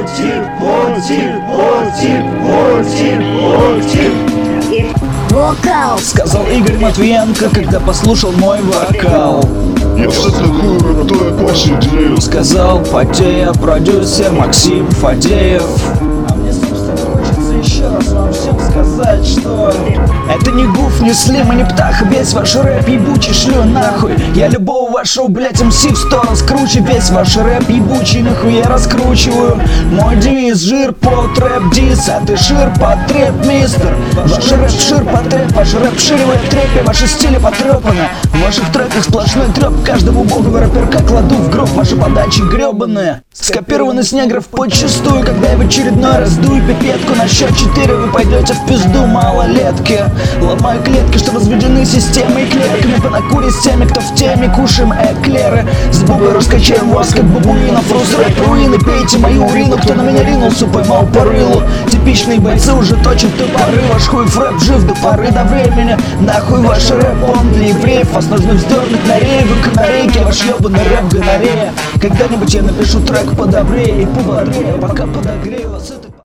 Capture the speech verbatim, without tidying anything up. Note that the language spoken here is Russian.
мультик, мультик, мультик, мультик, мультик. Вокал, сказал Игорь Матвиенко, когда послушал мой вокал. Я все такую крутой посидел, сказал Фадеев, продюсер Максим Фадеев. А мне, собственно, хочется еще раз вам всем сказать, что это не гуф, не слим и не птаха. Весь ваш рэп ебучий шлю нахуй. Я любого вашего, блять, эм си в сто раз круче. Весь ваш рэп ебучий нахуй я раскручиваю. Мой девиз: жир по трэп дис, а ты шир потреб, мистер. Ваш рэп шир потреб, ваш рэп ширивает трепе, ваши стили потрепаны. В ваших треках сплошной треп, каждого убогого рэперка кладу в гроб. Ваши подачи гребаные скопированы с негров подчистую. Когда я в очередной раз дую пипетку на счет четыре, вы пойдете в пизду, малолетки. Ломаю клетки, что разведены системой и клетками. По накуре с теми, кто в теме, кушаем эклеры. С бубой раскачаем вас, как бабуинов. Рус рэп руины, пейте мою урину. Кто на меня ринулся, поймал по рылу. Типичные бойцы уже точат топоры. Ваш хуй рэп жив до поры до времени. Нахуй ваш рэп, он для евреев. Вас нужно вздернуть на рей, вы канарейки. Ваш ебаный рэп гонорея. Когда-нибудь я напишу трек подобрее и пободрее, пока подогрею вас это.